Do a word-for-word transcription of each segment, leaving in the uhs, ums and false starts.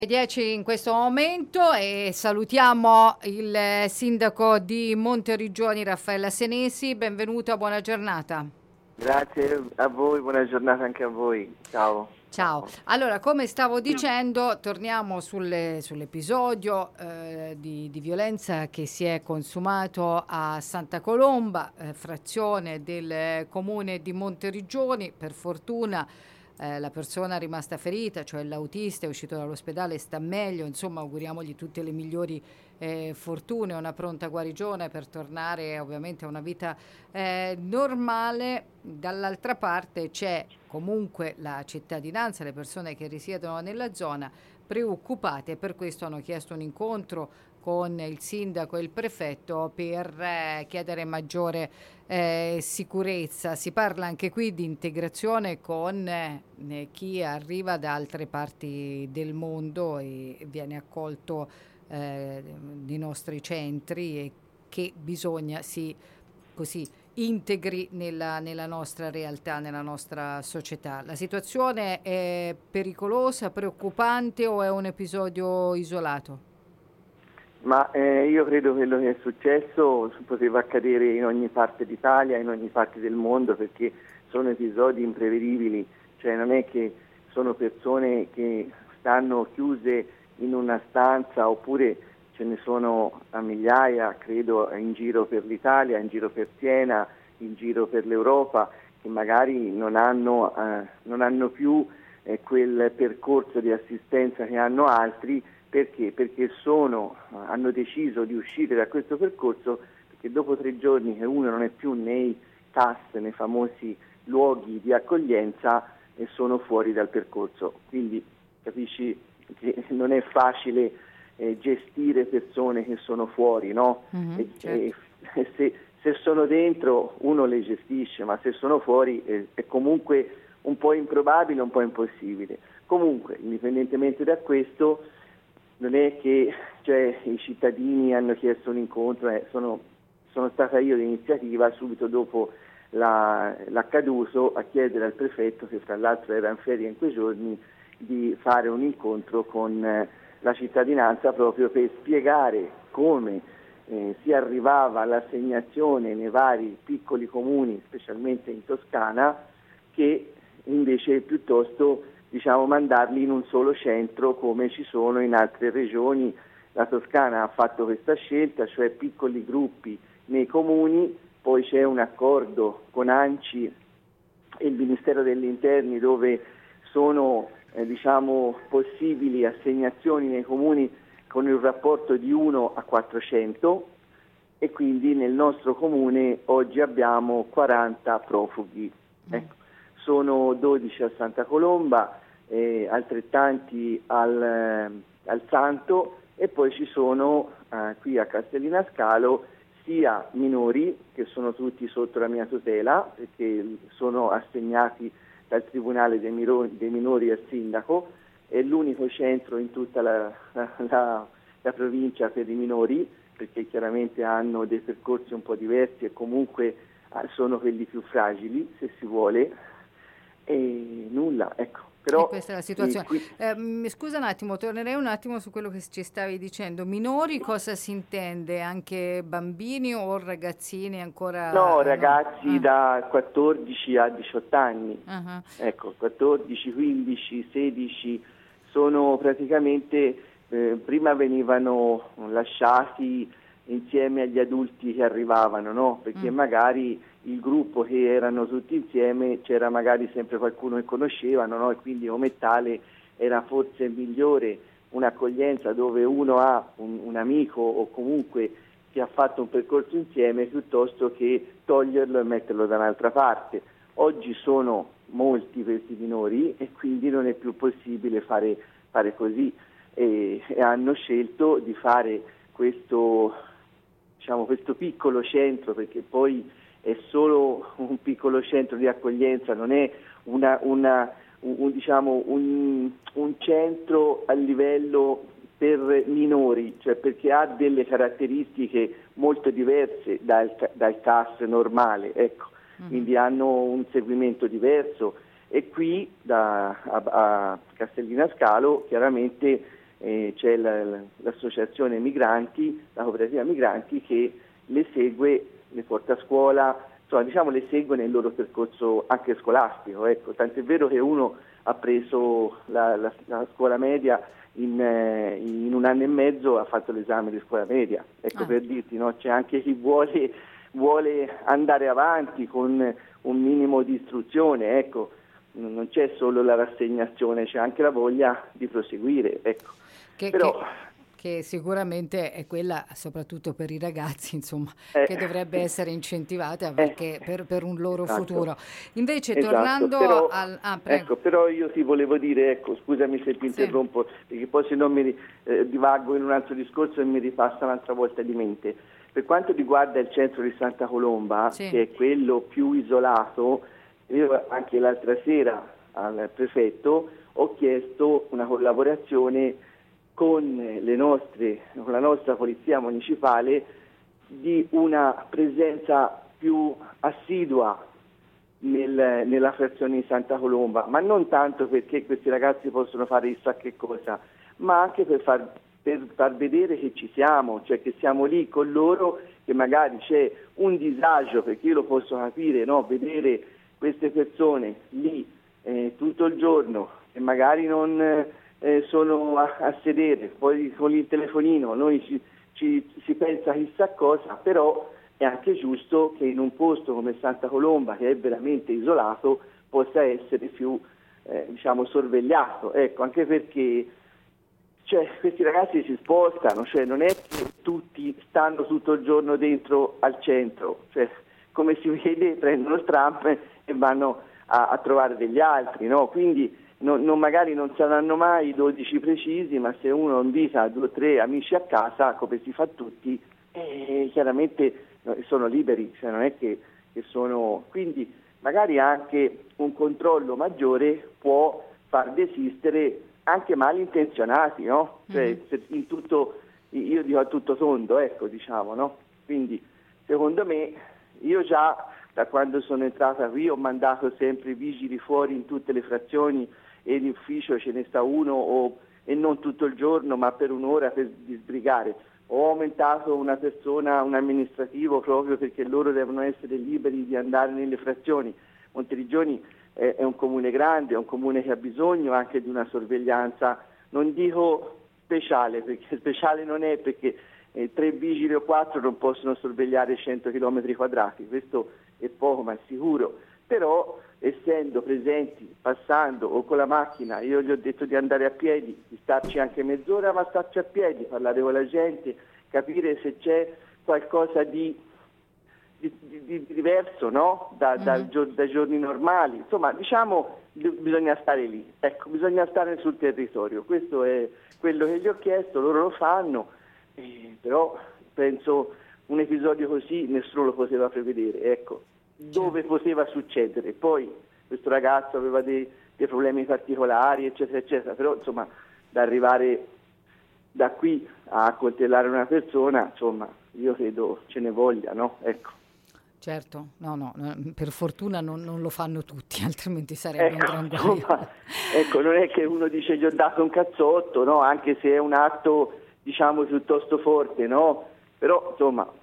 dieci in questo momento e salutiamo il sindaco di Monteriggioni Raffaella Senesi. Benvenuto, buona giornata. Grazie a voi, buona giornata anche a voi. Ciao. Ciao. Allora, come stavo dicendo, torniamo sulle, sull'episodio eh, di, di violenza che si è consumato a Santa Colomba, eh, frazione del comune di Monteriggioni. Per fortuna eh, la persona rimasta ferita, cioè l'autista, è uscito dall'ospedale e sta meglio. Insomma, auguriamogli tutte le migliori eh, fortune, una pronta guarigione per tornare ovviamente a una vita eh, normale. Dall'altra parte c'è comunque la cittadinanza, le persone che risiedono nella zona preoccupate, e per questo hanno chiesto un incontro con il sindaco e il prefetto per eh, chiedere maggiore eh, sicurezza. Si parla anche qui di integrazione con eh, chi arriva da altre parti del mondo e viene accolto eh, nei nostri centri e che bisogna sì così integri nella, nella nostra realtà, nella nostra società. La situazione è pericolosa, preoccupante o è un episodio isolato? Ma eh, io credo che quello che è successo poteva accadere in ogni parte d'Italia, in ogni parte del mondo, perché sono episodi imprevedibili, cioè non è che sono persone che stanno chiuse in una stanza, oppure ce ne sono a migliaia, credo, in giro per l'Italia, in giro per Siena, in giro per l'Europa, che magari non hanno, eh, non hanno più eh, quel percorso di assistenza che hanno altri. Perché? Perché sono, hanno deciso di uscire da questo percorso, perché dopo tre giorni che uno non è più nei C A S, nei famosi luoghi di accoglienza, e sono fuori dal percorso. Quindi capisci che non è facile eh, gestire persone che sono fuori, no? Mm-hmm, e, certo. e se, se sono dentro uno le gestisce, ma se sono fuori eh, è comunque un po' improbabile, un po' impossibile. Comunque, indipendentemente da questo, non è che cioè, i cittadini hanno chiesto un incontro, eh, sono, sono stata io l'iniziativa subito dopo la, l'accaduto a chiedere al prefetto, che tra l'altro era in ferie in quei giorni, di fare un incontro con eh, la cittadinanza proprio per spiegare come eh, si arrivava all'assegnazione nei vari piccoli comuni, specialmente in Toscana, che invece piuttosto diciamo mandarli in un solo centro come ci sono in altre regioni. La Toscana ha fatto questa scelta, cioè piccoli gruppi nei comuni, poi c'è un accordo con ANCI e il Ministero degli Interni dove sono eh, diciamo possibili assegnazioni nei comuni con il rapporto di uno a quattrocento, e quindi nel nostro comune oggi abbiamo quaranta profughi. Ecco. Sono dodici a Santa Colomba, eh, altrettanti al, eh, al Santo, e poi ci sono eh, qui a Castellinascalo sia minori, che sono tutti sotto la mia tutela, perché sono assegnati dal Tribunale dei, miro- dei minori al sindaco, è l'unico centro in tutta la, la, la, la provincia per i minori, perché chiaramente hanno dei percorsi un po' diversi e comunque eh, sono quelli più fragili, se si vuole. E nulla, ecco. Però E questa è la eh, situazione. qui, Eh, mi scusa un attimo, tornerei un attimo su quello che ci stavi dicendo. Minori cosa si intende? Anche bambini o ragazzini no, ancora? No. ragazzi Ah, da quattordici a diciotto anni, ah, ah. ecco, quattordici, quindici, sedici, sono praticamente, eh, prima venivano lasciati insieme agli adulti che arrivavano, no? Perché Mm. magari il gruppo che erano tutti insieme c'era magari sempre qualcuno che conoscevano, no? E quindi come tale era forse migliore un'accoglienza dove uno ha un, un amico o comunque che ha fatto un percorso insieme, piuttosto che toglierlo e metterlo da un'altra parte. Oggi sono molti questi minori e quindi non è più possibile fare, fare così, e, e hanno scelto di fare questo, diciamo, questo piccolo centro, perché poi è solo un piccolo centro di accoglienza, non è una, una, un, un, diciamo, un, un centro a livello per minori, cioè perché ha delle caratteristiche molto diverse dal, dal C A S normale, ecco. Mm-hmm. Quindi hanno un seguimento diverso, e qui da, a, a Castellinascalo chiaramente eh, c'è la, la, l'associazione migranti, la cooperativa migranti che le segue, le porta a scuola, insomma diciamo le segue nel loro percorso anche scolastico, ecco, tant'è vero che uno ha preso la, la, la scuola media in, eh, in un anno e mezzo, ha fatto l'esame di scuola media, ecco ah. per dirti, no? C'è anche chi vuole, vuole andare avanti con un minimo di istruzione, ecco, non c'è solo la rassegnazione, c'è anche la voglia di proseguire, ecco. Che, Però, che... che sicuramente è quella, soprattutto per i ragazzi, insomma, eh, che dovrebbe essere incentivata perché, eh, per, per un loro esatto. futuro. Invece, esatto, tornando però, al... Ah, ecco, però io ti volevo dire, ecco, scusami se ti sì. interrompo, perché poi se no mi eh, divago in un altro discorso e mi ripassa un'altra volta di mente. Per quanto riguarda il centro di Santa Colomba, sì. che è quello più isolato, io anche l'altra sera al prefetto ho chiesto una collaborazione con le nostre, con la nostra polizia municipale di una presenza più assidua nel, nella frazione di Santa Colomba, ma non tanto perché questi ragazzi possono fare chissà che cosa, ma anche per far, per far vedere che ci siamo, cioè che siamo lì con loro, che magari c'è un disagio, perché io lo posso capire, no? Vedere queste persone lì eh, tutto il giorno e magari non eh, sono a, a sedere, poi con il telefonino noi ci, ci, si pensa chissà cosa, però è anche giusto che in un posto come Santa Colomba, che è veramente isolato, possa essere più eh, diciamo sorvegliato, ecco, anche perché cioè, questi ragazzi si spostano, cioè non è che tutti stanno tutto il giorno dentro al centro, cioè come si vede prendono il tram e vanno a, a trovare degli altri, no? Quindi non, non, magari non saranno mai dodici precisi, ma se uno invita due o tre amici a casa, come si fa tutti, eh, chiaramente sono liberi, cioè non è che, che sono... Quindi magari anche un controllo maggiore può far desistere anche malintenzionati, no? Cioè, mm-hmm. in tutto, io dico a tutto tondo, ecco, diciamo, no? Quindi secondo me io già da quando sono entrata qui ho mandato sempre i vigili fuori in tutte le frazioni e in ufficio ce ne sta uno o, e non tutto il giorno ma per un'ora per disbrigare. Ho aumentato una persona, un amministrativo proprio perché loro devono essere liberi di andare nelle frazioni. Monteriggioni è, è un comune grande, è un comune che ha bisogno anche di una sorveglianza, non dico speciale perché speciale non è perché Eh, tre vigili o quattro non possono sorvegliare cento chilometri quadrati, questo è poco ma è sicuro, però essendo presenti, passando o con la macchina, io gli ho detto di andare a piedi, di starci anche mezz'ora, ma starci a piedi, parlare con la gente, capire se c'è qualcosa di, di, di, di diverso, no? Da, mm-hmm. da, dai giorni normali, insomma diciamo bisogna stare lì, ecco, bisogna stare sul territorio, questo è quello che gli ho chiesto, loro lo fanno. Eh, però penso un episodio così nessuno lo poteva prevedere, ecco, dove poteva succedere, poi questo ragazzo aveva dei, dei problemi particolari eccetera eccetera, però insomma da arrivare da qui a coltellare una persona, insomma io credo ce ne voglia, no? Ecco. Certo, no, no, per fortuna non, non lo fanno tutti, altrimenti sarebbe ecco, un gran guaio. Insomma, ecco, non è che uno dice gli ho dato un cazzotto, no? Anche se è un atto diciamo piuttosto forte, no? Però insomma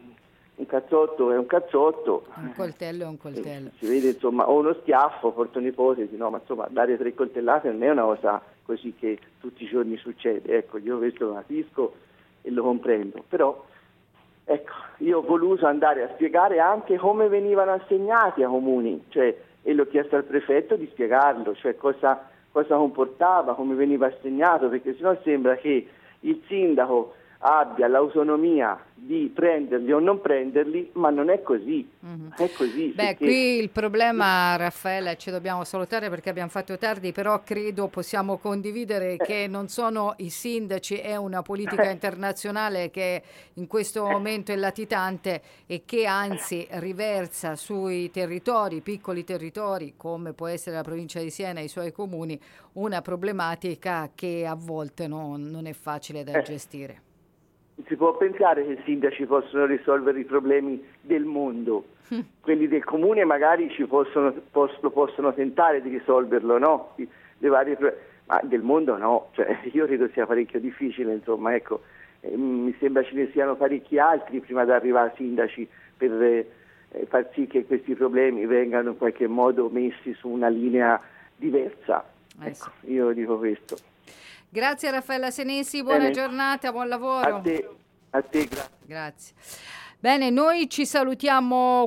un cazzotto è un cazzotto, un coltello è un coltello, si vede insomma, o uno schiaffo, porto un'ipotesi, no? Ma insomma dare tre coltellate non è una cosa così che tutti i giorni succede, ecco, io questo lo capisco e lo comprendo, però ecco, io ho voluto andare a spiegare anche come venivano assegnati ai comuni, cioè, e l'ho chiesto al prefetto di spiegarlo, cioè cosa, cosa comportava, come veniva assegnato, perché sennò sembra che il sindaco abbia l'autonomia di prenderli o non prenderli, ma non è così. Mm-hmm. È così. Beh, perché... qui il problema, Raffaele, ci dobbiamo salutare perché abbiamo fatto tardi, però credo possiamo condividere eh. che non sono i sindaci, è una politica eh. internazionale che in questo eh. momento è latitante e che anzi riversa sui territori, piccoli territori, come può essere la provincia di Siena e i suoi comuni, una problematica che a volte no, non è facile da eh. gestire. Si può pensare che i sindaci possono risolvere i problemi del mondo, mm. quelli del comune magari ci possono, possono, possono tentare di risolverlo, no? Le varie, ma del mondo no, cioè, io credo sia parecchio difficile, insomma, ecco, eh, mi sembra ce ne siano parecchi altri prima di arrivare a sindaci per eh, far sì che questi problemi vengano in qualche modo messi su una linea diversa. Eh ecco, sì. io dico questo. Grazie Raffaella Senesi, buona Bene. giornata, buon lavoro. A te, a te, grazie. Grazie. Bene, noi ci salutiamo